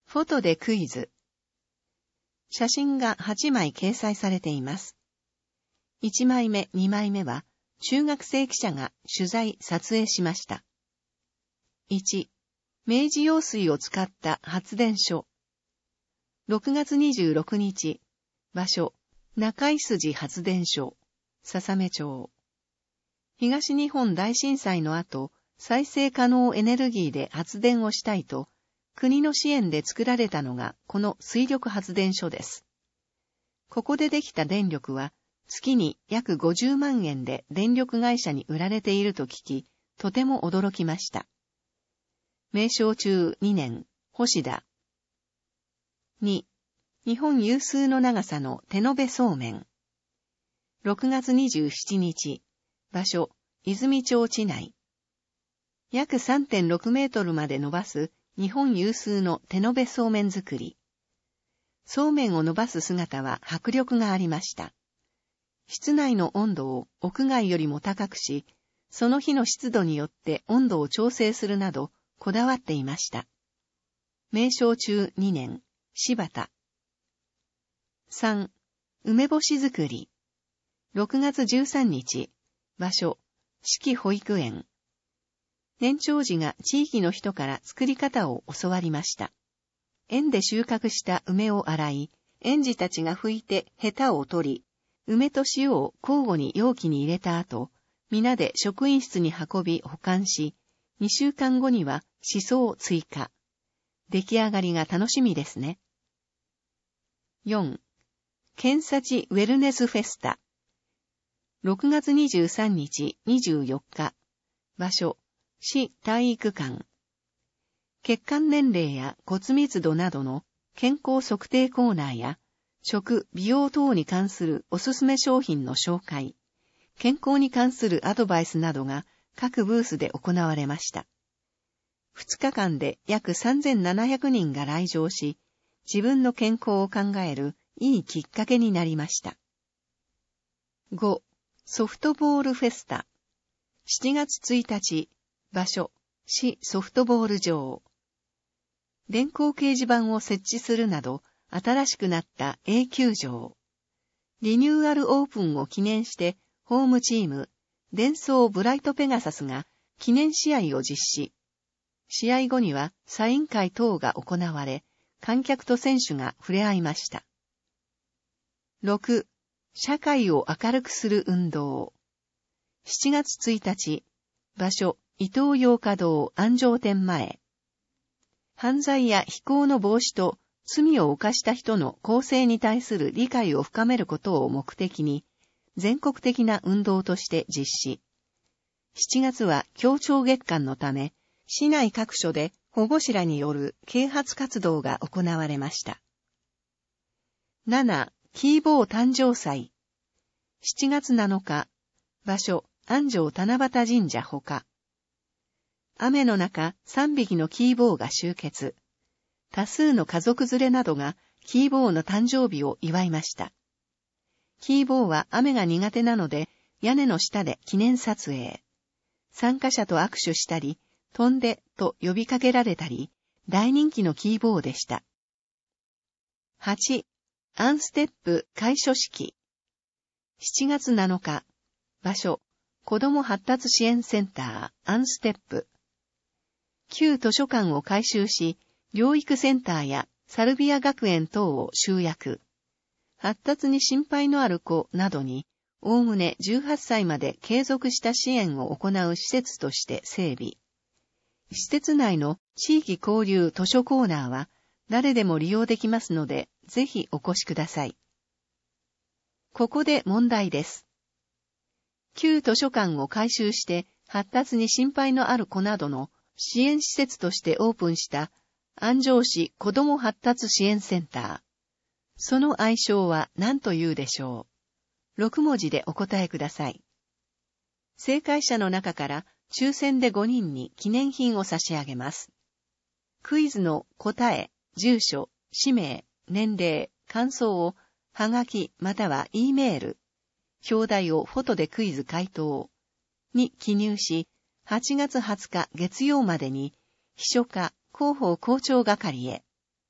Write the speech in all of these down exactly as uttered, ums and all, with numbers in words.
フォトでクイズ。写真がはちまい掲載されています。いちまいめ、にまいめは中学生記者が取材、撮影しました。いち、明治用水を使った発電所。ろくがつにじゅうろくにち、場所、中井筋発電所、笹目町。東日本大震災の後、再生可能エネルギーで発電をしたいと、国の支援で作られたのがこの水力発電所です。ここでできた電力は月に約ごじゅうまんえんで電力会社に売られていると聞き、とても驚きました。名称中にねん、星田。に、日本有数の長さの手延べそうめん。ろくがつにじゅうしちにち、場所、泉町地内。約 さんてんろくメートルまで伸ばす日本有数の手延べそうめん作り。そうめんを伸ばす姿は迫力がありました。室内の温度を屋外よりも高くし、その日の湿度によって温度を調整するなどこだわっていました。名称中にねん、柴田。さん、梅干し作り。ろくがつじゅうさんにち、場所、四季保育園。年長児が地域の人から作り方を教わりました。園で収穫した梅を洗い、園児たちが拭いてヘタを取り、梅と塩を交互に容器に入れた後、皆で職員室に運び保管し、にしゅうかんごにはシソを追加。出来上がりが楽しみですね。よん、剣幸ウェルネスフェスタ。ろくがつにじゅうさんにち、にじゅうよっか。場所、市体育館。血管年齢や骨密度などの健康測定コーナーや、食、美容等に関するおすすめ商品の紹介、健康に関するアドバイスなどが各ブースで行われました。ふつかかんで約さんぜんななひゃくにんが来場し、自分の健康を考えるいいきっかけになりました。ご、ソフトボールフェスタ。しちがつついたち、場所、市ソフトボール場。電光掲示板を設置するなど、新しくなった A 球場。リニューアルオープンを記念して、ホームチーム、デンソーブライトペガサスが記念試合を実施。試合後にはサイン会等が行われ、観客と選手が触れ合いました。ろく、社会を明るくする運動。しちがつついたち、場所、伊東洋華堂安城店前。犯罪や非行の防止と罪を犯した人の更生に対する理解を深めることを目的に、全国的な運動として実施。しちがつは協調月間のため、市内各所で保護者らによる啓発活動が行われました。なな、キーボー誕生祭。しちがつなのか、場所、安城七夕神社ほか。雨の中、さんびきのキーボーが集結。多数の家族連れなどがキーボーの誕生日を祝いました。キーボーは雨が苦手なので、屋根の下で記念撮影。参加者と握手したり、飛んでと呼びかけられたり、大人気のキーボーでした。はち、アンステップ開所式。しちがつなのか、場所、子ども発達支援センター、アンステップ。旧図書館を改修し、療育センターやサルビア学園等を集約。発達に心配のある子などに、おおむねじゅうはっさいまで継続した支援を行う施設として整備。施設内の地域交流図書コーナーは、誰でも利用できますので、ぜひお越しください。ここで問題です。旧図書館を改修して発達に心配のある子などの支援施設としてオープンした安城市子ども発達支援センター。その愛称は何というでしょう。ろくもじでお答えください。正解者の中から抽選でごにんに記念品を差し上げます。クイズの答え、住所、氏名、年齢、感想をはがきまたは E メール、表題をフォトでクイズ回答に記入し、はちがつはつか月曜までに秘書課広報校長係へ。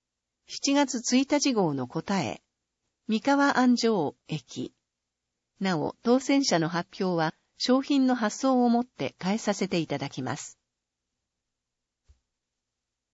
しちがつついたち号の答え、三河安城駅。なお、当選者の発表は商品の発送をもって返させていただきます。